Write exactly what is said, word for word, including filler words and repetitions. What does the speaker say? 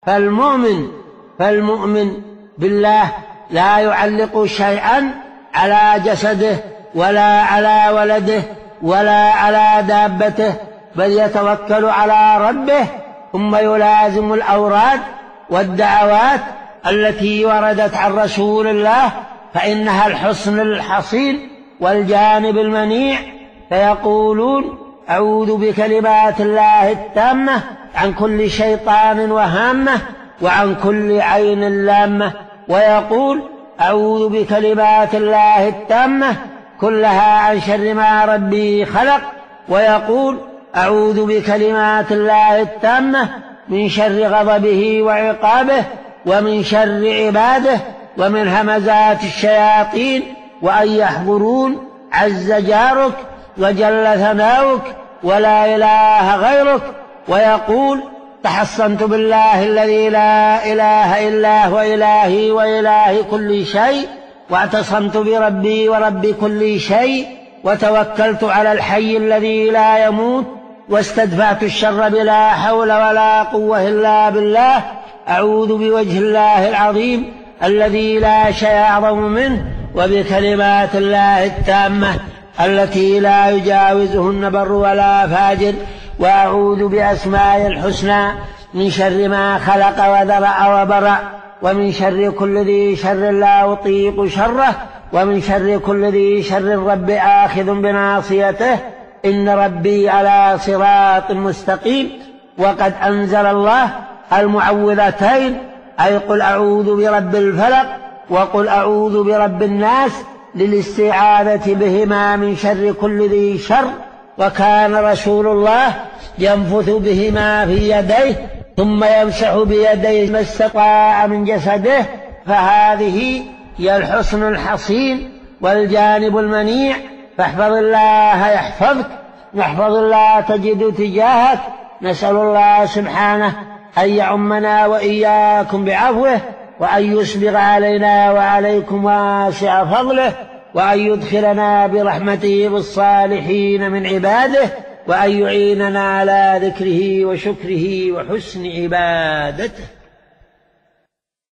فالمؤمن فالمؤمن بالله لا يعلق شيئا على جسده ولا على ولده ولا على دابته، بل يتوكل على ربه، ثم يلازم الأوراد والدعوات التي وردت عن رسول الله، فإنها الحصن الحصين والجانب المنيع. فيقولون: أعوذ بكلمات الله التامة عن كل شيطان وهامة وعن كل عين لامة. ويقول: أعوذ بكلمات الله التامة كلها عن شر ما ربي خلق. ويقول: أعوذ بكلمات الله التامة من شر غضبه وعقابه ومن شر عباده ومن همزات الشياطين وأن يحضرون عز جارك وجل ثناؤك ولا إله غيرك. ويقول: تحصنت بالله الذي لا إله إلا هو إلهي وإله كل شيء، واعتصمت بربي ورب كل شيء، وتوكلت على الحي الذي لا يموت، واستدفعت الشر بلا حول ولا قوة إلا بالله. أعوذ بوجه الله العظيم الذي لا شيء أعظم منه، وبكلمات الله التامة التي لا يجاوزهن بر ولا فاجر. وأعوذ بأسماء الحسنى من شر ما خلق وذرأ وبرأ، ومن شر كل ذي شر لا أطيق شره، ومن شر كل ذي شر الرب آخذ بناصيته، إن ربي على صراط مستقيم. وقد أنزل الله المعوذتين، أي قل أعوذ برب الفلق وقل أعوذ برب الناس، للاستعاذة بهما من شر كل ذي شر. وكان رسول الله ينفث بهما في يديه ثم يمسح بيديه ما استطاع من جسده. فهذه هي الحصن الحصين والجانب المنيع. فاحفظ الله يحفظك، واحفظ الله تجد تجاهك. نسأل الله سبحانه أن يعمنا وإياكم بعفوه، وأن يسبغ علينا وعليكم واسع فضله، وأن يدخلنا برحمته بالصالحين من عباده، وأن يعيننا على ذكره وشكره وحسن عبادته.